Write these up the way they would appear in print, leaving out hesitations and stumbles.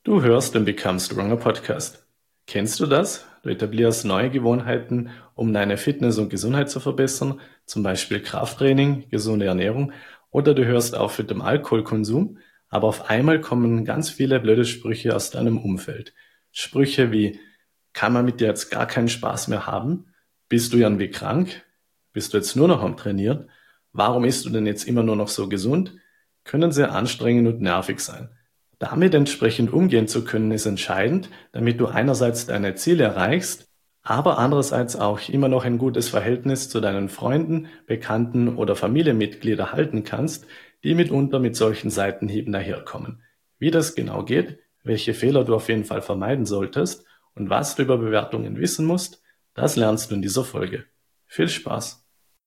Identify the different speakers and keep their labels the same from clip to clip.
Speaker 1: Du hörst den Become Stronger Podcast. Kennst du das? Du etablierst neue Gewohnheiten, um deine Fitness und Gesundheit zu verbessern, zum Beispiel Krafttraining, gesunde Ernährung, oder du hörst auf mit dem Alkoholkonsum, aber auf einmal kommen ganz viele blöde Sprüche aus deinem Umfeld. Sprüche wie, kann man mit dir jetzt gar keinen Spaß mehr haben? Bist du irgendwie krank? Bist du jetzt nur noch am Trainieren? Warum isst du denn jetzt immer nur noch so gesund? Können sehr anstrengend und nervig sein. Damit entsprechend umgehen zu können, ist entscheidend, damit du einerseits deine Ziele erreichst, aber andererseits auch immer noch ein gutes Verhältnis zu deinen Freunden, Bekannten oder Familienmitgliedern halten kannst, die mitunter mit solchen Seitenhieben daherkommen. Wie das genau geht, welche Fehler du auf jeden Fall vermeiden solltest und was du über Bewertungen wissen musst, das lernst du in dieser Folge. Viel Spaß!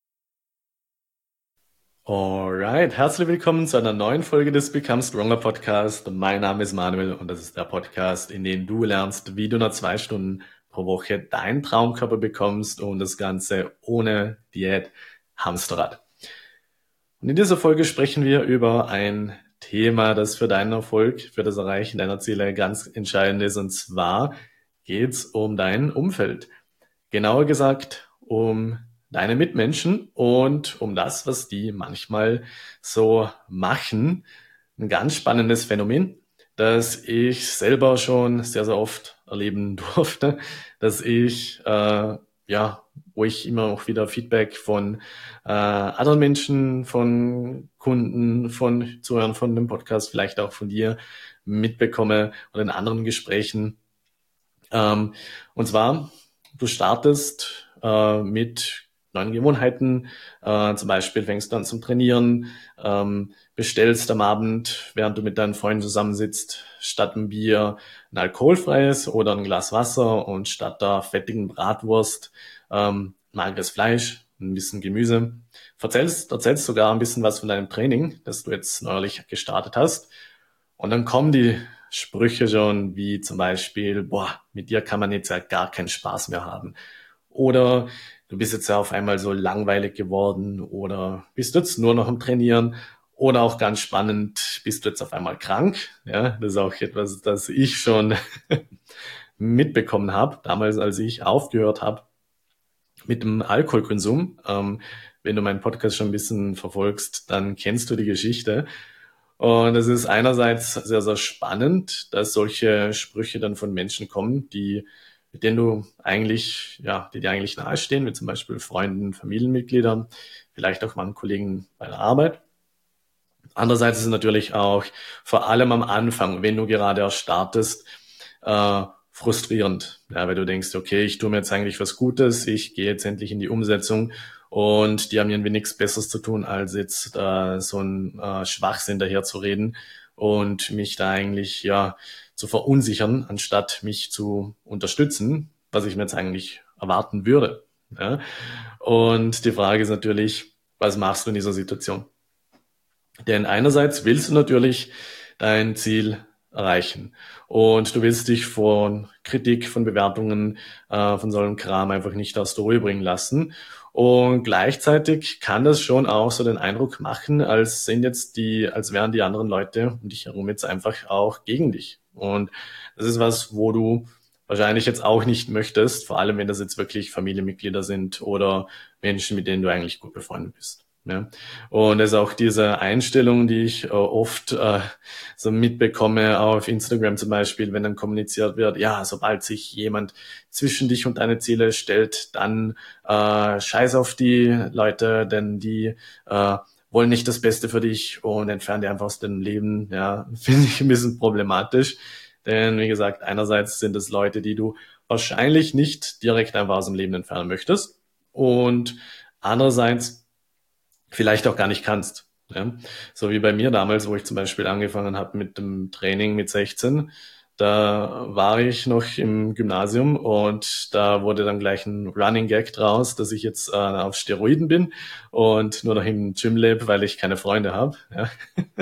Speaker 1: Alright, herzlich willkommen zu einer neuen Folge des Become Stronger Podcast. Mein Name ist Manuel und das ist der Podcast, in dem du lernst, wie du nach 2 Stunden pro Woche deinen Traumkörper bekommst und das Ganze ohne Diät, Hamsterrad. Und in dieser Folge sprechen wir über ein Thema, das für deinen Erfolg, für das Erreichen deiner Ziele ganz entscheidend ist. Und zwar geht es um dein Umfeld. Genauer gesagt um deine Mitmenschen und um das, was die manchmal so machen. Ein ganz spannendes Phänomen, das ich selber schon sehr, sehr oft erleben durfte, dass wo ich immer auch wieder Feedback von anderen Menschen, von Kunden, von Zuhörern von dem Podcast, vielleicht auch von dir mitbekomme oder in anderen Gesprächen. Und zwar, du startest mit neuen Gewohnheiten, zum Beispiel fängst du an zum Trainieren, bestellst am Abend, während du mit deinen Freunden zusammensitzt, statt ein Bier ein alkoholfreies oder ein Glas Wasser und statt der fettigen Bratwurst mageres Fleisch, ein bisschen Gemüse. Erzählst sogar ein bisschen was von deinem Training, das du jetzt neuerlich gestartet hast. Und dann kommen die Sprüche schon, wie zum Beispiel, boah, mit dir kann man jetzt ja gar keinen Spaß mehr haben. Oder du bist jetzt ja auf einmal so langweilig geworden oder bist jetzt nur noch am Trainieren. Oder auch ganz spannend, bist du jetzt auf einmal krank? Ja, das ist auch etwas, das ich schon mitbekommen habe, damals, als ich aufgehört habe mit dem Alkoholkonsum. Wenn du meinen Podcast schon ein bisschen verfolgst, dann kennst du die Geschichte. Und es ist einerseits sehr, sehr spannend, dass solche Sprüche dann von Menschen kommen, mit denen du eigentlich, ja, die dir eigentlich nahestehen, wie zum Beispiel Freunden, Familienmitgliedern, vielleicht auch mal Kollegen bei der Arbeit. Andererseits ist es natürlich auch vor allem am Anfang, wenn du gerade erst startest, frustrierend, ja, weil du denkst, okay, ich tue mir jetzt eigentlich was Gutes, ich gehe jetzt endlich in die Umsetzung und die haben irgendwie nichts Besseres zu tun, als jetzt so ein Schwachsinn daher zu reden und mich da eigentlich ja zu verunsichern, anstatt mich zu unterstützen, was ich mir jetzt eigentlich erwarten würde. Ja. Und die Frage ist natürlich, was machst du in dieser Situation? Denn einerseits willst du natürlich dein Ziel erreichen und du willst dich von Kritik, von Bewertungen, von so einem Kram einfach nicht aus der Ruhe bringen lassen. Und gleichzeitig kann das schon auch so den Eindruck machen, als wären die anderen Leute um dich herum jetzt einfach auch gegen dich. Und das ist was, wo du wahrscheinlich jetzt auch nicht möchtest, vor allem wenn das jetzt wirklich Familienmitglieder sind oder Menschen, mit denen du eigentlich gut befreundet bist. Ja. Und es ist auch diese Einstellung, die ich oft so mitbekomme auf Instagram zum Beispiel, wenn dann kommuniziert wird, ja, sobald sich jemand zwischen dich und deine Ziele stellt, dann scheiß auf die Leute, denn die wollen nicht das Beste für dich und entfernen dich einfach aus dem Leben. Ja, finde ich ein bisschen problematisch. Denn wie gesagt, einerseits sind es Leute, die du wahrscheinlich nicht direkt einfach aus dem Leben entfernen möchtest. Und andererseits vielleicht auch gar nicht kannst. Ja? So wie bei mir damals, wo ich zum Beispiel angefangen habe mit dem Training mit 16. Da war ich noch im Gymnasium und da wurde dann gleich ein Running Gag draus, dass ich jetzt auf Steroiden bin und nur noch im Gym lebe, weil ich keine Freunde habe. Ja?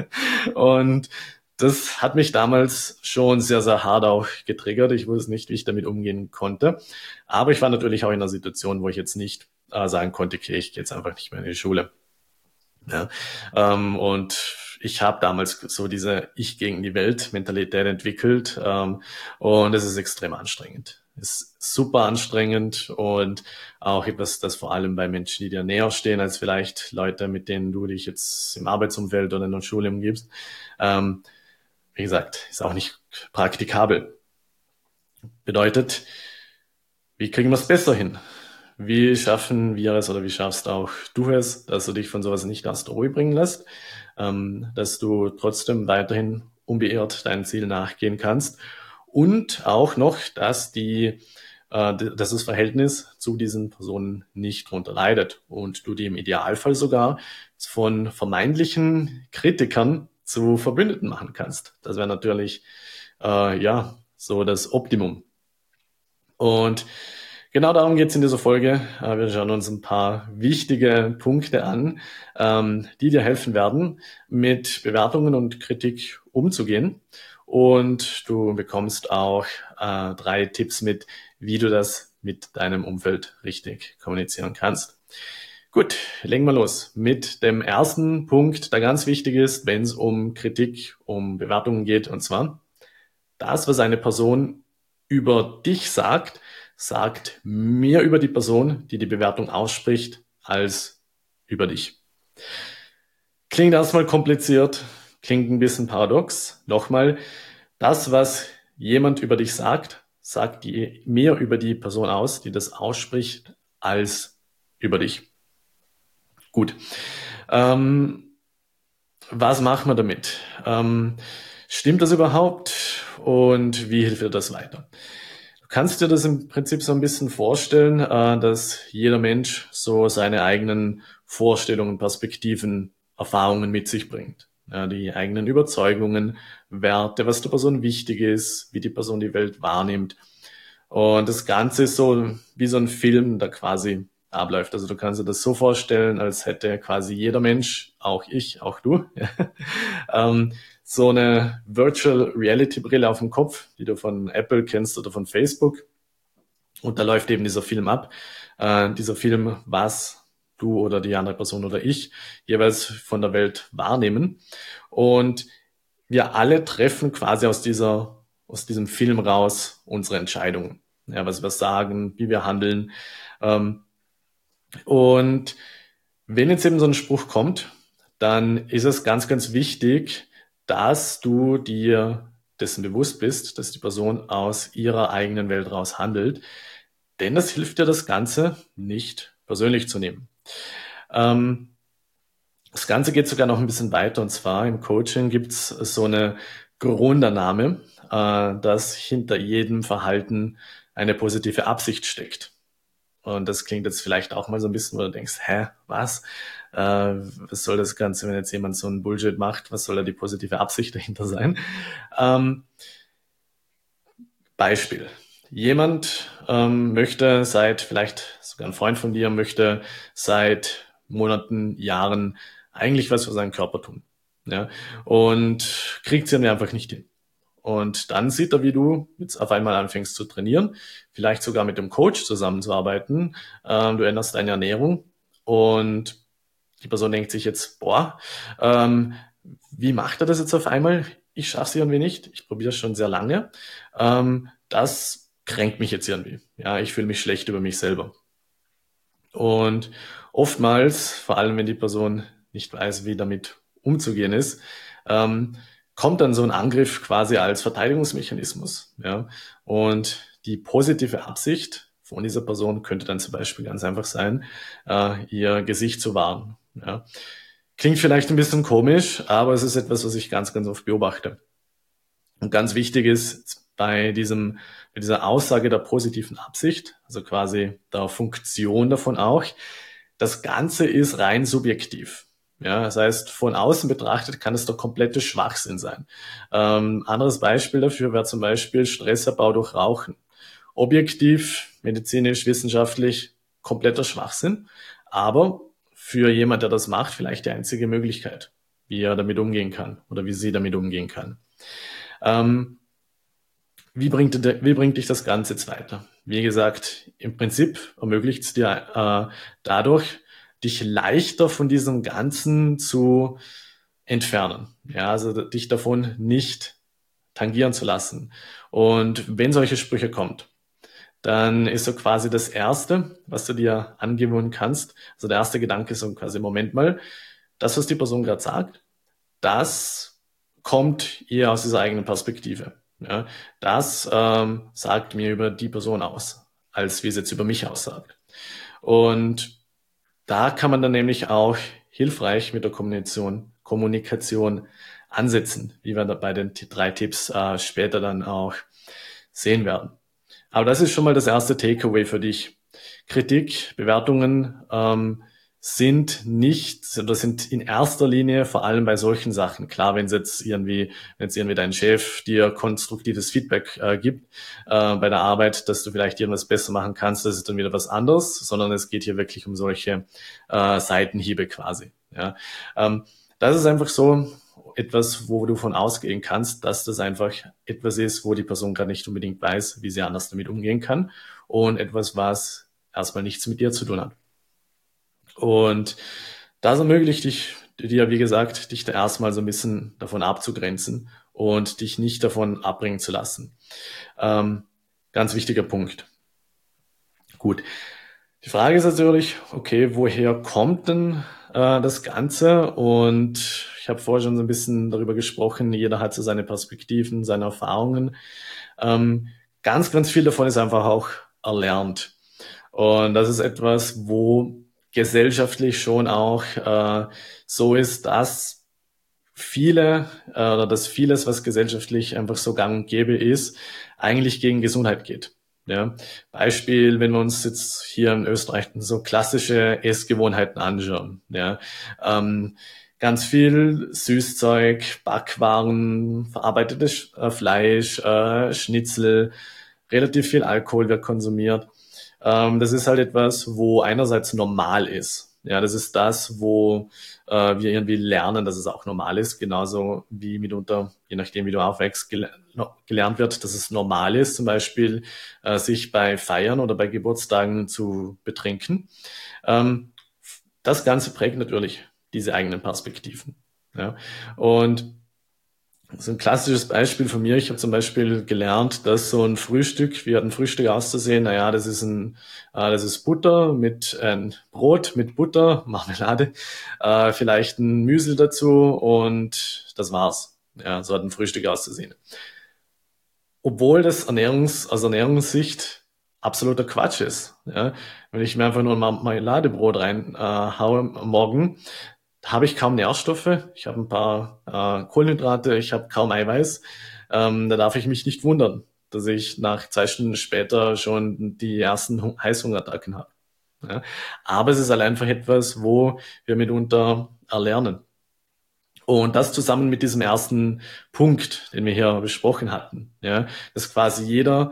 Speaker 1: Und das hat mich damals schon sehr, sehr hart auch getriggert. Ich wusste nicht, wie ich damit umgehen konnte. Aber ich war natürlich auch in einer Situation, wo ich jetzt nicht sagen konnte, okay, ich gehe jetzt einfach nicht mehr in die Schule. Ja, und ich habe damals so diese Ich gegen die Welt Mentalität entwickelt, und es ist extrem anstrengend. Es ist super anstrengend und auch etwas, das vor allem bei Menschen, die dir näher stehen, als vielleicht Leute, mit denen du dich jetzt im Arbeitsumfeld oder in der Schule umgibst, ähm, wie gesagt, ist auch nicht praktikabel. Bedeutet, wie kriegen wir es besser hin? Wie schaffen wir es oder wie schaffst auch du es, dass du dich von sowas nicht aus der Ruhe bringen lässt, dass du trotzdem weiterhin unbeirrt deinem Ziel nachgehen kannst und auch noch, dass das Verhältnis zu diesen Personen nicht drunter leidet und du die im Idealfall sogar von vermeintlichen Kritikern zu Verbündeten machen kannst. Das wäre natürlich ja so das Optimum. Und genau darum geht's in dieser Folge. Wir schauen uns ein paar wichtige Punkte an, die dir helfen werden, mit Bewertungen und Kritik umzugehen. Und du bekommst auch 3 Tipps mit, wie du das mit deinem Umfeld richtig kommunizieren kannst. Gut, legen wir los mit dem ersten Punkt, der ganz wichtig ist, wenn es um Kritik, um Bewertungen geht. Und zwar, das, was eine Person über dich sagt, sagt mehr über die Person, die die Bewertung ausspricht, als über dich. Klingt erstmal kompliziert, klingt ein bisschen paradox. Nochmal, das, was jemand über dich sagt, sagt mehr über die Person aus, die das ausspricht, als über dich. Gut. Was machen wir damit? Stimmt das überhaupt? Und wie hilft dir das weiter? Du kannst dir das im Prinzip so ein bisschen vorstellen, dass jeder Mensch so seine eigenen Vorstellungen, Perspektiven, Erfahrungen mit sich bringt. Ja, die eigenen Überzeugungen, Werte, was der Person wichtig ist, wie die Person die Welt wahrnimmt. Und das Ganze ist so wie so ein Film, der quasi abläuft. Also du kannst dir das so vorstellen, als hätte quasi jeder Mensch, auch ich, auch du, so eine Virtual Reality Brille auf dem Kopf, die du von Apple kennst oder von Facebook. Und da läuft eben dieser Film ab. Dieser Film, was du oder die andere Person oder ich jeweils von der Welt wahrnehmen. Und wir alle treffen quasi aus diesem Film raus unsere Entscheidungen. Ja, was wir sagen, wie wir handeln. Und wenn jetzt eben so ein Spruch kommt, dann ist es ganz, ganz wichtig, dass du dir dessen bewusst bist, dass die Person aus ihrer eigenen Welt raus handelt. Denn das hilft dir, das Ganze nicht persönlich zu nehmen. Das Ganze geht sogar noch ein bisschen weiter. Und zwar im Coaching gibt's so eine Grundannahme, dass hinter jedem Verhalten eine positive Absicht steckt. Und das klingt jetzt vielleicht auch mal so ein bisschen, wo du denkst, hä, was? Was soll das Ganze, wenn jetzt jemand so einen Bullshit macht? Was soll da die positive Absicht dahinter sein? Beispiel. Jemand möchte vielleicht sogar ein Freund von dir, möchte seit Monaten, Jahren eigentlich was für seinen Körper tun. Ja? Und kriegt es irgendwie einfach nicht hin. Und dann sieht er, wie du jetzt auf einmal anfängst zu trainieren, vielleicht sogar mit dem Coach zusammenzuarbeiten. Du änderst deine Ernährung und die Person denkt sich jetzt, boah, wie macht er das jetzt auf einmal? Ich schaffe es irgendwie nicht. Ich probiere es schon sehr lange. Das kränkt mich jetzt irgendwie. Ja, ich fühle mich schlecht über mich selber. Und oftmals, vor allem wenn die Person nicht weiß, wie damit umzugehen ist, kommt dann so ein Angriff quasi als Verteidigungsmechanismus. Ja? Und die positive Absicht von dieser Person könnte dann zum Beispiel ganz einfach sein, ihr Gesicht zu wahren. Ja? Klingt vielleicht ein bisschen komisch, aber es ist etwas, was ich ganz, ganz oft beobachte. Und ganz wichtig ist bei dieser Aussage der positiven Absicht, also quasi der Funktion davon auch, das Ganze ist rein subjektiv. Ja, das heißt, von außen betrachtet kann es der komplette Schwachsinn sein. Anderes Beispiel dafür wäre zum Beispiel Stressabbau durch Rauchen. Objektiv, medizinisch, wissenschaftlich kompletter Schwachsinn, aber für jemand, der das macht, vielleicht die einzige Möglichkeit, wie er damit umgehen kann oder wie sie damit umgehen kann. Wie bringt dich das Ganze jetzt weiter? Wie gesagt, im Prinzip ermöglicht es dir dadurch, dich leichter von diesem Ganzen zu entfernen. Ja, also dich davon nicht tangieren zu lassen. Und wenn solche Sprüche kommt, dann ist so quasi das Erste, was du dir angewöhnen kannst. Also der erste Gedanke ist so quasi, Moment mal, das, was die Person gerade sagt, das kommt eher aus dieser eigenen Perspektive. Ja, das sagt mir über die Person aus, als wie es jetzt über mich aussagt. Und da kann man dann nämlich auch hilfreich mit der Kommunikation ansetzen, wie wir da bei den drei Tipps später dann auch sehen werden. Aber das ist schon mal das erste Takeaway für dich. Kritik, Bewertungen sind in erster Linie vor allem bei solchen Sachen. Klar, wenn jetzt irgendwie dein Chef dir konstruktives Feedback gibt bei der Arbeit, dass du vielleicht irgendwas besser machen kannst, das ist dann wieder was anderes, sondern es geht hier wirklich um solche Seitenhiebe quasi. Ja. Das ist einfach so etwas, wo du von ausgehen kannst, dass das einfach etwas ist, wo die Person gerade nicht unbedingt weiß, wie sie anders damit umgehen kann und etwas, was erstmal nichts mit dir zu tun hat. Und das ermöglicht dir, wie gesagt, dich da erstmal so ein bisschen davon abzugrenzen und dich nicht davon abbringen zu lassen. Ganz wichtiger Punkt. Gut. Die Frage ist natürlich, okay, woher kommt denn das Ganze? Und ich habe vorher schon so ein bisschen darüber gesprochen, jeder hat so seine Perspektiven, seine Erfahrungen. Ganz, ganz viel davon ist einfach auch erlernt. Und das ist etwas, wo gesellschaftlich schon auch so ist, dass dass vieles, was gesellschaftlich einfach so gang und gäbe ist, eigentlich gegen Gesundheit geht. Ja, Beispiel, wenn wir uns jetzt hier in Österreich so klassische Essgewohnheiten anschauen. Ja, ganz viel Süßzeug, Backwaren, verarbeitetes Fleisch, Schnitzel, relativ viel Alkohol wird konsumiert. Das ist halt etwas, wo einerseits normal ist. Ja, das ist das, wo wir irgendwie lernen, dass es auch normal ist, genauso wie mitunter, je nachdem wie du aufwächst, gelernt wird, dass es normal ist, zum Beispiel sich bei Feiern oder bei Geburtstagen zu betrinken. Das Ganze prägt natürlich diese eigenen Perspektiven. Ja. Und so ein klassisches Beispiel von mir, ich habe zum Beispiel gelernt, dass so ein Frühstück, wie hat ein Frühstück auszusehen? Naja, das ist Butter mit Brot mit Butter, Marmelade, vielleicht ein Müsli dazu und das war's. Ja, so hat ein Frühstück auszusehen. Obwohl das aus Ernährungssicht absoluter Quatsch ist. Ja, wenn ich mir einfach nur ein Marmeladebrot rein haue am Morgen, habe ich kaum Nährstoffe, ich habe ein paar Kohlenhydrate, ich habe kaum Eiweiß. Da darf ich mich nicht wundern, dass ich nach 2 Stunden später schon die ersten Heißhungerattacken habe. Ja? Aber es ist halt einfach etwas, wo wir mitunter erlernen. Und das zusammen mit diesem ersten Punkt, den wir hier besprochen hatten, ja, dass quasi jeder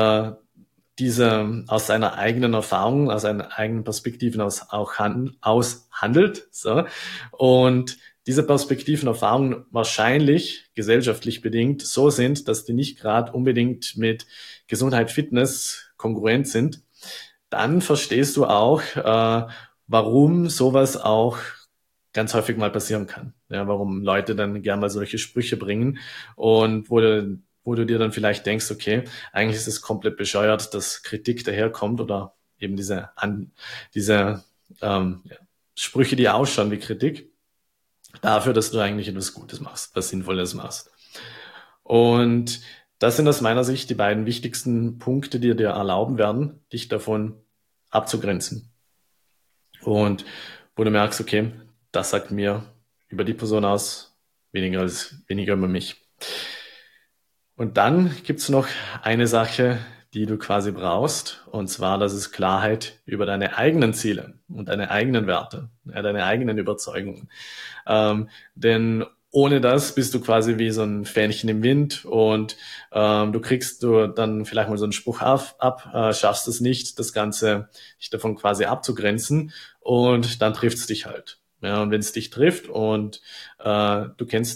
Speaker 1: diese aus seiner eigenen Erfahrung, aus seinen eigenen Perspektiven aus handelt, so. Und diese Perspektiven, Erfahrungen wahrscheinlich gesellschaftlich bedingt so sind, dass die nicht gerade unbedingt mit Gesundheit, Fitness kongruent sind, dann verstehst du auch, warum sowas auch ganz häufig mal passieren kann. Ja, warum Leute dann gerne mal solche Sprüche bringen und wo du dir dann vielleicht denkst, okay, eigentlich ist es komplett bescheuert, dass Kritik daherkommt oder eben diese ja, Sprüche, die ausschauen wie Kritik, dafür, dass du eigentlich etwas Gutes machst, was Sinnvolles machst. Und das sind aus meiner Sicht die beiden wichtigsten Punkte, die dir erlauben werden, dich davon abzugrenzen. Und wo du merkst, okay, das sagt mir über die Person aus, weniger über mich. Und dann gibt's noch eine Sache, die du quasi brauchst, und zwar, das ist Klarheit über deine eigenen Ziele und deine eigenen Werte, ja, deine eigenen Überzeugungen. Denn ohne das bist du quasi wie so ein Fähnchen im Wind und du dann vielleicht mal so einen Spruch schaffst es nicht, das Ganze dich davon quasi abzugrenzen und dann trifft's dich halt. Ja, und wenn es dich trifft und du kennst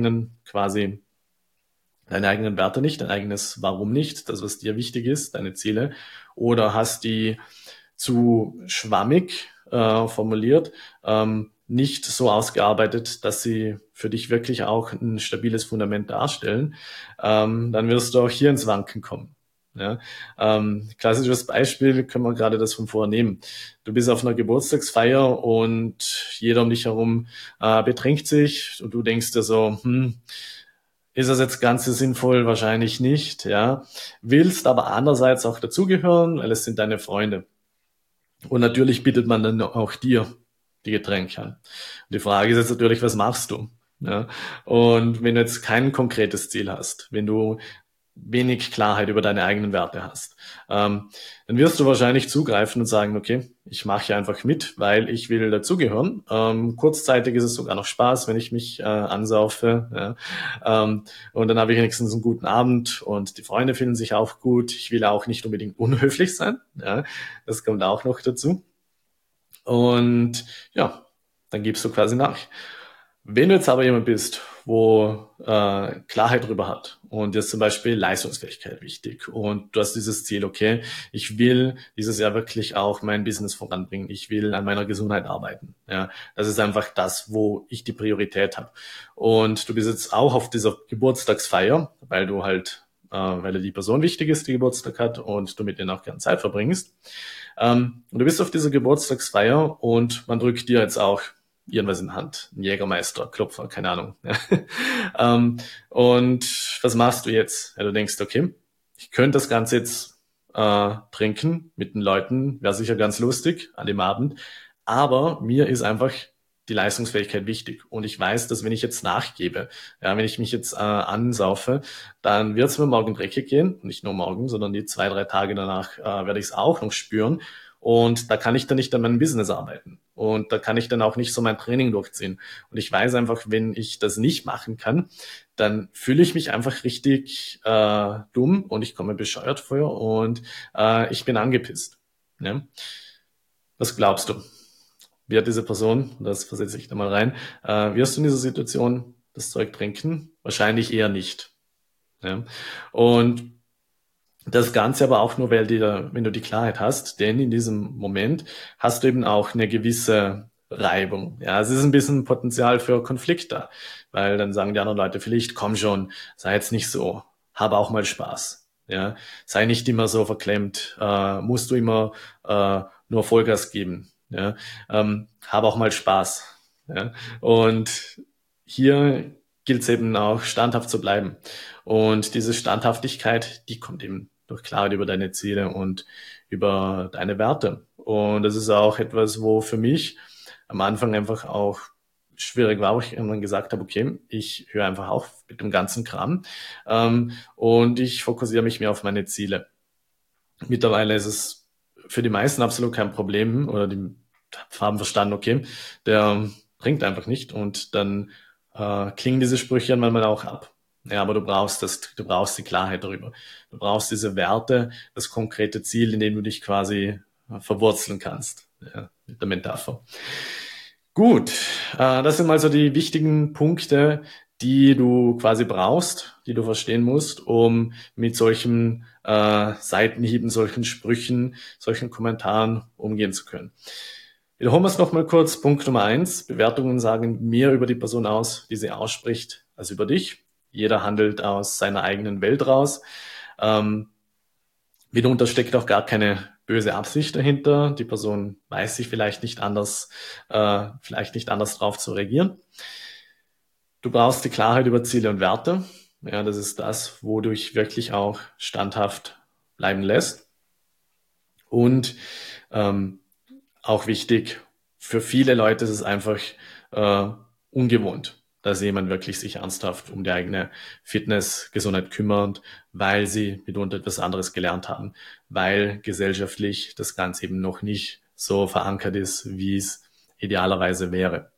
Speaker 1: deine eigenen Werte nicht, dein eigenes Warum nicht, das, was dir wichtig ist, deine Ziele, oder hast die zu schwammig formuliert, nicht so ausgearbeitet, dass sie für dich wirklich auch ein stabiles Fundament darstellen, dann wirst du auch hier ins Wanken kommen. Ja, klassisches Beispiel können wir gerade das von vorher nehmen. Du bist auf einer Geburtstagsfeier und jeder um dich herum betrinkt sich und du denkst dir so, ist das jetzt ganz so sinnvoll? Wahrscheinlich nicht, ja. Willst aber andererseits auch dazugehören, weil es sind deine Freunde. Und natürlich bietet man dann auch dir die Getränke an. Und die Frage ist jetzt natürlich, was machst du? Ja. Und wenn du jetzt kein konkretes Ziel hast, wenn du wenig Klarheit über deine eigenen Werte hast, dann wirst du wahrscheinlich zugreifen und sagen, okay, ich mache hier einfach mit, weil ich will dazugehören. Kurzzeitig ist es sogar noch Spaß, wenn ich mich ansaufe. Ja. Und dann habe ich wenigstens einen guten Abend und die Freunde fühlen sich auch gut. Ich will auch nicht unbedingt unhöflich sein. Ja. Das kommt auch noch dazu. Und ja, dann gibst du quasi nach. Wenn du jetzt aber jemand bist, wo Klarheit darüber hat und dir ist zum Beispiel Leistungsfähigkeit wichtig und du hast dieses Ziel, okay, ich will dieses Jahr wirklich auch mein Business voranbringen, ich will an meiner Gesundheit arbeiten. Ja, das ist einfach das, wo ich die Priorität habe. Und du bist jetzt auch auf dieser Geburtstagsfeier, weil du halt, weil dir die Person wichtig ist, die Geburtstag hat und du mit denen auch gerne Zeit verbringst. Und du bist auf dieser Geburtstagsfeier und man drückt dir jetzt auch irgendwas in die Hand, ein Jägermeister, Klopfer, keine Ahnung. Und was machst du jetzt? Ja, du denkst, okay, ich könnte das Ganze jetzt trinken mit den Leuten, wäre sicher ganz lustig an dem Abend, aber mir ist einfach die Leistungsfähigkeit wichtig. Und ich weiß, dass wenn ich jetzt nachgebe, ja, wenn ich mich jetzt ansaufe, dann wird es mir morgen dreckig gehen. Und nicht nur morgen, sondern die 2, 3 Tage danach werde ich es auch noch spüren. Und da kann ich dann nicht an meinem Business arbeiten. Und da kann ich dann auch nicht so mein Training durchziehen. Und ich weiß einfach, wenn ich das nicht machen kann, dann fühle ich mich einfach richtig dumm und ich komme bescheuert vor und ich bin angepisst. Ja? Was glaubst du? Wie hat diese Person, das versetze ich da mal rein, wirst du in dieser Situation das Zeug trinken? Wahrscheinlich eher nicht. Ja? Und das Ganze aber auch nur, weil wenn du die Klarheit hast, denn in diesem Moment hast du eben auch eine gewisse Reibung. Ja, es ist ein bisschen Potenzial für Konflikt da, weil dann sagen die anderen Leute vielleicht, komm schon, sei jetzt nicht so, habe auch mal Spaß. Ja, sei nicht immer so verklemmt, musst du immer nur Vollgas geben. Ja, habe auch mal Spaß. Ja, und hier gilt es eben auch, standhaft zu bleiben. Und diese Standhaftigkeit, die kommt eben durch Klarheit über deine Ziele und über deine Werte. Und das ist auch etwas, wo für mich am Anfang einfach auch schwierig war, wo ich irgendwann gesagt habe, okay, ich höre einfach auf mit dem ganzen Kram und ich fokussiere mich mehr auf meine Ziele. Mittlerweile ist es für die meisten absolut kein Problem oder die haben verstanden, okay, der trinkt einfach nicht und dann klingen diese Sprüche dann manchmal auch ab. Ja, aber du brauchst die Klarheit darüber. Du brauchst diese Werte, das konkrete Ziel, in dem du dich quasi verwurzeln kannst, ja, mit der Metapher. Gut, das sind mal so die wichtigen Punkte, die du quasi brauchst, die du verstehen musst, um mit solchen Seitenhieben, solchen Sprüchen, solchen Kommentaren umgehen zu können. Wiederholen wir es nochmal kurz. Punkt Nummer 1. Bewertungen sagen mehr über die Person aus, die sie ausspricht, als über dich. Jeder handelt aus seiner eigenen Welt raus. Mitunter steckt auch gar keine böse Absicht dahinter. Die Person weiß sich vielleicht nicht anders drauf zu reagieren. Du brauchst die Klarheit über Ziele und Werte. Ja, das ist das, wo du dich wirklich auch standhaft bleiben lässt. Und auch wichtig, für viele Leute ist es einfach ungewohnt, dass jemand wirklich sich ernsthaft um die eigene Fitness, Gesundheit kümmert, weil sie mitunter etwas anderes gelernt haben, weil gesellschaftlich das Ganze eben noch nicht so verankert ist, wie es idealerweise wäre.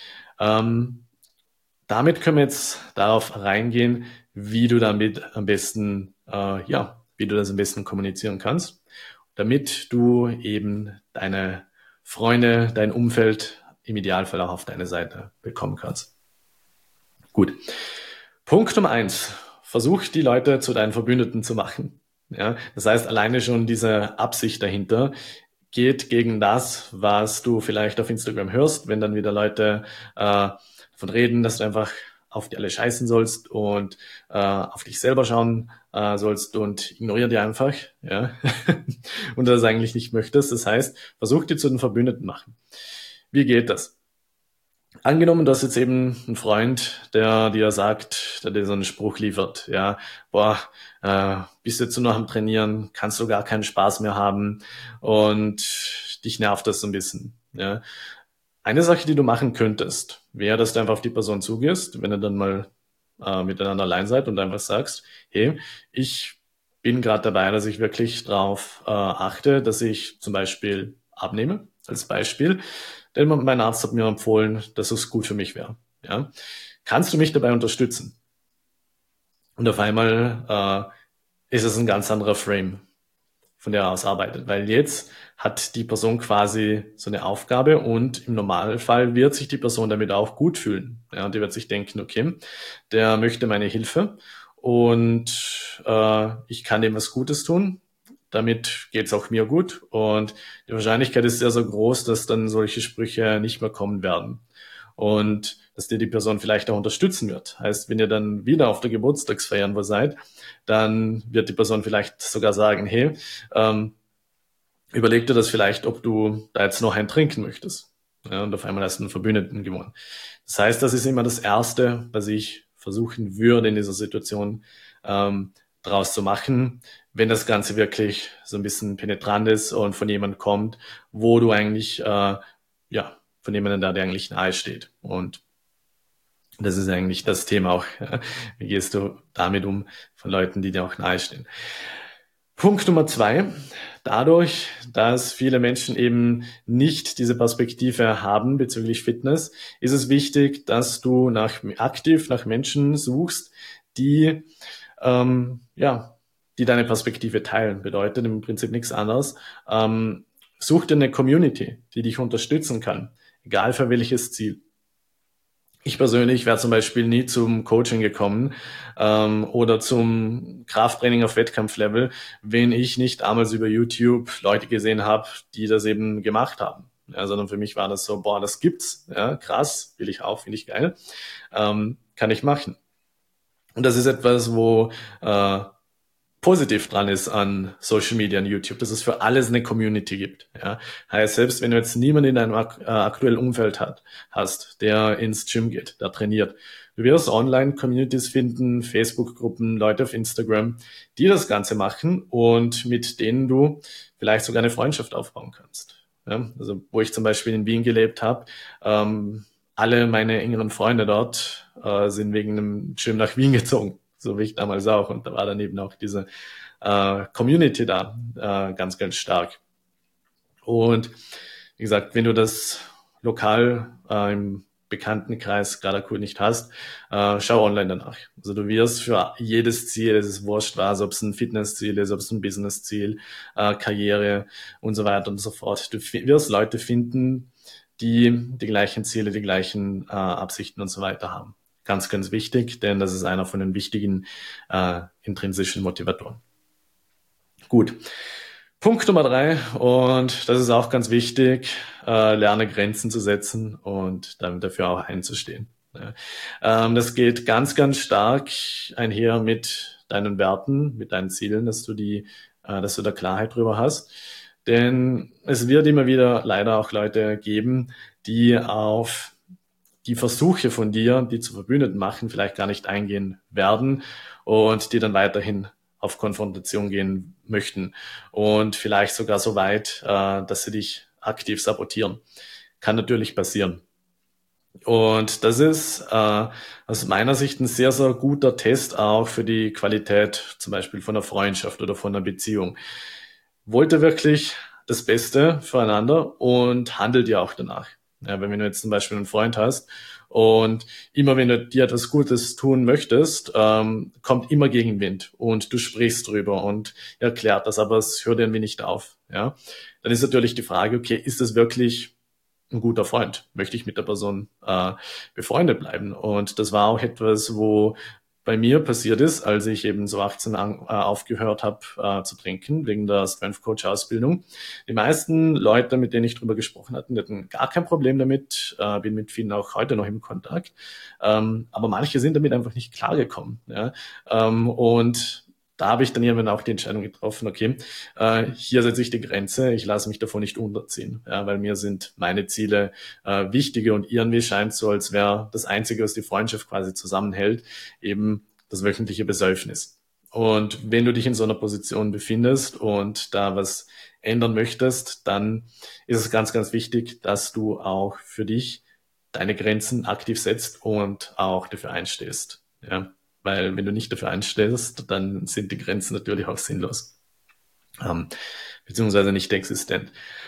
Speaker 1: Damit können wir jetzt darauf reingehen, wie du damit am besten, wie du das am besten kommunizieren kannst, damit du eben deine Freunde, dein Umfeld im Idealfall auch auf deine Seite bekommen kannst. Gut. Punkt Nummer 1. Versuch die Leute zu deinen Verbündeten zu machen. Ja, das heißt, alleine schon diese Absicht dahinter geht gegen das, was du vielleicht auf Instagram hörst, wenn dann wieder Leute davon reden, dass du einfach auf die alle scheißen sollst und auf dich selber schauen sollst und ignoriere die einfach, ja, und das eigentlich nicht möchtest. Das heißt, versuch die zu den Verbündeten machen. Wie geht das? Angenommen, du hast jetzt eben einen Freund, der dir sagt, der dir so einen Spruch liefert, ja, boah, bist jetzt nur noch am Trainieren, kannst du gar keinen Spaß mehr haben und dich nervt das so ein bisschen, ja. Eine Sache, die du machen könntest, wäre, dass du einfach auf die Person zugehst, wenn ihr dann mal miteinander allein seid und einfach sagst, hey, ich bin gerade dabei, dass ich wirklich darauf achte, dass ich zum Beispiel abnehme, als Beispiel. Denn mein Arzt hat mir empfohlen, dass es gut für mich wäre. Ja? Kannst du mich dabei unterstützen? Und auf einmal ist es ein ganz anderer Frame, von der er aus arbeitet. Weil jetzt hat die Person quasi so eine Aufgabe und im Normalfall wird sich die Person damit auch gut fühlen. Ja, und die wird sich denken, okay, der möchte meine Hilfe und ich kann ihm was Gutes tun. Damit geht's auch mir gut und die Wahrscheinlichkeit ist sehr, sehr groß, dass dann solche Sprüche nicht mehr kommen werden und dass dir die Person vielleicht auch unterstützen wird. Heißt, wenn ihr dann wieder auf der Geburtstagsfeiern wo seid, dann wird die Person vielleicht sogar sagen, hey, überleg dir das vielleicht, ob du da jetzt noch einen trinken möchtest. Ja, und auf einmal hast du einen Verbündeten gewonnen. Das heißt, das ist immer das Erste, was ich versuchen würde in dieser Situation draus zu machen, wenn das Ganze wirklich so ein bisschen penetrant ist und von jemandem kommt, wo du eigentlich, ja, von jemandem da, der eigentlich nahe steht. Und das ist eigentlich das Thema auch. Ja. Wie gehst du damit um von Leuten, die dir auch nahe stehen? Punkt Nummer 2. Dadurch, dass viele Menschen eben nicht diese Perspektive haben bezüglich Fitness, ist es wichtig, dass du aktiv nach Menschen suchst, die, ja, die deine Perspektive teilen. Bedeutet im Prinzip nichts anderes. Such dir eine Community, die dich unterstützen kann, egal für welches Ziel. Ich persönlich wäre zum Beispiel nie zum Coaching gekommen oder zum Krafttraining auf Wettkampflevel, wenn ich nicht damals über YouTube Leute gesehen habe, die das eben gemacht haben. Ja, sondern für mich war das so, boah, das gibt's, ja, krass, will ich auch, finde ich geil, kann ich machen. Und das ist etwas, wo positiv dran ist an Social Media und YouTube, dass es für alles eine Community gibt. Ja? Heißt, selbst wenn du jetzt niemanden in deinem aktuellen Umfeld hast, der ins Gym geht, der trainiert, du wirst Online-Communities finden, Facebook-Gruppen, Leute auf Instagram, die das Ganze machen und mit denen du vielleicht sogar eine Freundschaft aufbauen kannst. Ja? Also wo ich zum Beispiel in Wien gelebt habe, alle meine engeren Freunde dort sind wegen einem Gym nach Wien gezogen. So wie ich damals auch. Und da war dann eben auch diese Community da ganz, ganz stark. Und wie gesagt, wenn du das lokal im Bekanntenkreis gerade akut nicht hast, schau online danach. Also du wirst für jedes Ziel, es ist wurscht was, ob es ein Fitnessziel ist, ob es ein Businessziel, Karriere und so weiter und so fort. Du wirst Leute finden, die die gleichen Ziele, die gleichen Absichten und so weiter haben. Ganz, ganz wichtig, denn das ist einer von den wichtigen intrinsischen Motivatoren. Gut. Punkt Nummer 3, und das ist auch ganz wichtig, lerne Grenzen zu setzen und dann dafür auch einzustehen. Das geht ganz, ganz stark einher mit deinen Werten, mit deinen Zielen, dass du da Klarheit drüber hast. Denn es wird immer wieder leider auch Leute geben, die auf die Versuche von dir, die zu Verbündeten machen, vielleicht gar nicht eingehen werden und die dann weiterhin auf Konfrontation gehen möchten und vielleicht sogar so weit, dass sie dich aktiv sabotieren. Kann natürlich passieren. Und das ist aus meiner Sicht ein sehr, sehr guter Test auch für die Qualität zum Beispiel von einer Freundschaft oder von einer Beziehung. Wollt ihr wirklich das Beste füreinander und handelt ihr auch danach? Ja, wenn du jetzt zum Beispiel einen Freund hast und immer wenn du dir etwas Gutes tun möchtest, kommt immer Gegenwind und du sprichst drüber und erklärt das, aber es hört irgendwie nicht auf. Ja, dann ist natürlich die Frage, okay, ist das wirklich ein guter Freund? Möchte ich mit der Person befreundet bleiben? Und das war auch etwas, wo bei mir passiert ist, als ich eben so 18 aufgehört habe zu trinken, wegen der Strength Coach Ausbildung. Die meisten Leute, mit denen ich drüber gesprochen hatte, die hatten gar kein Problem damit, bin mit vielen auch heute noch im Kontakt. Aber manche sind damit einfach nicht klargekommen. Ja? Und da habe ich dann irgendwann auch die Entscheidung getroffen, okay, hier setze ich die Grenze, ich lasse mich davon nicht unterziehen, ja, weil mir sind meine Ziele wichtiger und irgendwie scheint so, als wäre das Einzige, was die Freundschaft quasi zusammenhält, eben das wöchentliche Besäufnis. Und wenn du dich in so einer Position befindest und da was ändern möchtest, dann ist es ganz, ganz wichtig, dass du auch für dich deine Grenzen aktiv setzt und auch dafür einstehst. Ja. Weil wenn du nicht dafür einstehst, dann sind die Grenzen natürlich auch sinnlos, beziehungsweise nicht existent.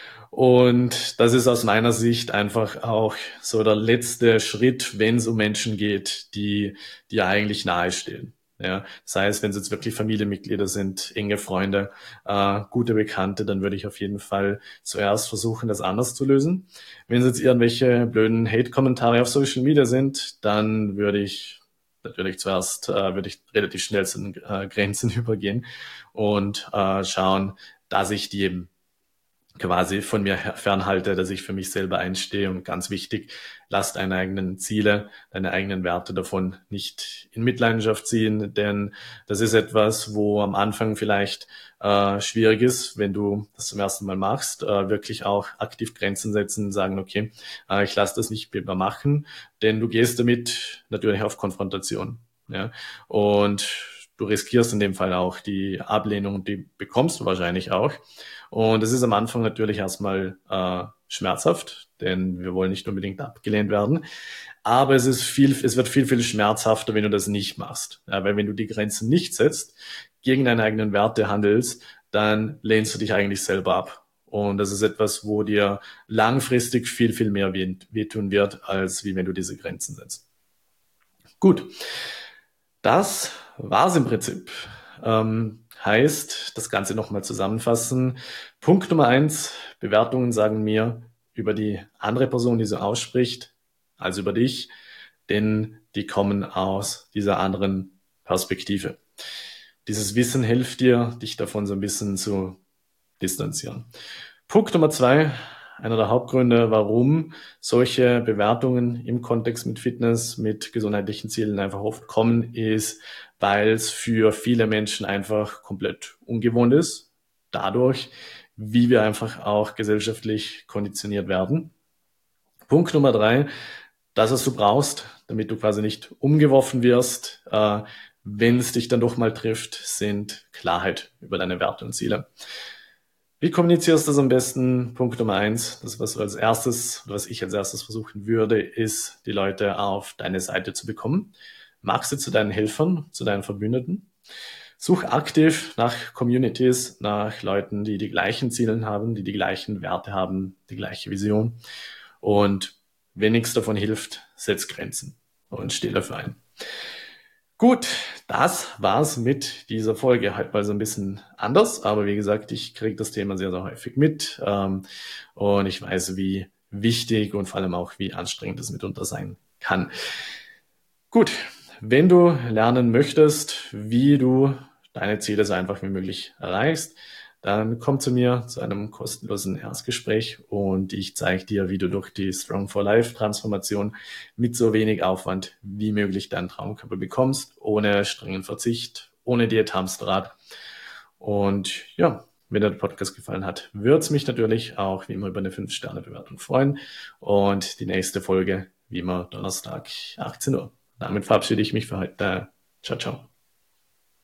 Speaker 1: Und das ist aus meiner Sicht einfach auch so der letzte Schritt, wenn es um Menschen geht, die dir eigentlich nahestehen. Ja, das heißt, wenn es jetzt wirklich Familienmitglieder sind, enge Freunde, gute Bekannte, dann würde ich auf jeden Fall zuerst versuchen, das anders zu lösen. Wenn es jetzt irgendwelche blöden Hate-Kommentare auf Social Media sind, dann würde ich natürlich zuerst würde ich relativ schnell zu den Grenzen übergehen und schauen, dass ich die eben quasi von mir fernhalte, dass ich für mich selber einstehe. Und ganz wichtig, lass deine eigenen Ziele, deine eigenen Werte davon nicht in Mitleidenschaft ziehen, denn das ist etwas, wo am Anfang vielleicht schwierig ist, wenn du das zum ersten Mal machst, wirklich auch aktiv Grenzen setzen, sagen, okay, ich lasse das nicht mehr machen, denn du gehst damit natürlich auf Konfrontation. Ja? Und du riskierst in dem Fall auch die Ablehnung, die bekommst du wahrscheinlich auch. Und es ist am Anfang natürlich erstmal schmerzhaft, denn wir wollen nicht unbedingt abgelehnt werden. Aber es wird viel, viel schmerzhafter, wenn du das nicht machst. Ja, weil wenn du die Grenzen nicht setzt, gegen deine eigenen Werte handelst, dann lehnst du dich eigentlich selber ab. Und das ist etwas, wo dir langfristig viel, viel mehr wehtun wird, als wie wenn du diese Grenzen setzt. Gut, das war's im Prinzip. Heißt, das Ganze nochmal zusammenfassen. Punkt Nummer 1, Bewertungen sagen mir über die andere Person, die so ausspricht, also über dich, denn die kommen aus dieser anderen Perspektive. Dieses Wissen hilft dir, dich davon so ein bisschen zu distanzieren. Punkt Nummer 2, einer der Hauptgründe, warum solche Bewertungen im Kontext mit Fitness, mit gesundheitlichen Zielen einfach oft kommen, ist, weil es für viele Menschen einfach komplett ungewohnt ist. Dadurch, wie wir einfach auch gesellschaftlich konditioniert werden. Punkt Nummer 3, das, was du brauchst, damit du quasi nicht umgeworfen wirst, wenn es dich dann doch mal trifft, sind Klarheit über deine Werte und Ziele. Wie kommunizierst du das am besten? Punkt Nummer 1, das, was ich als erstes versuchen würde, ist, die Leute auf deine Seite zu bekommen. Mach sie zu deinen Helfern, zu deinen Verbündeten. Such aktiv nach Communities, nach Leuten, die die gleichen Ziele haben, die die gleichen Werte haben, die gleiche Vision. Und wenn nichts davon hilft, setz Grenzen und steh dafür ein. Gut, das war's mit dieser Folge. Halt mal so ein bisschen anders, aber wie gesagt, ich kriege das Thema sehr, sehr häufig mit und ich weiß, wie wichtig und vor allem auch, wie anstrengend es mitunter sein kann. Gut, wenn du lernen möchtest, wie du deine Ziele so einfach wie möglich erreichst, dann komm zu mir zu einem kostenlosen Erstgespräch und ich zeige dir, wie du durch die Strong for Life Transformation mit so wenig Aufwand wie möglich deinen Traumkörper bekommst, ohne strengen Verzicht, ohne Diät-Hamsterrad. Und ja, wenn dir der Podcast gefallen hat, würde es mich natürlich auch wie immer über eine 5-Sterne-Bewertung freuen. Und die nächste Folge, wie immer, Donnerstag, 18 Uhr. Damit verabschiede ich mich für heute. Ciao, ciao.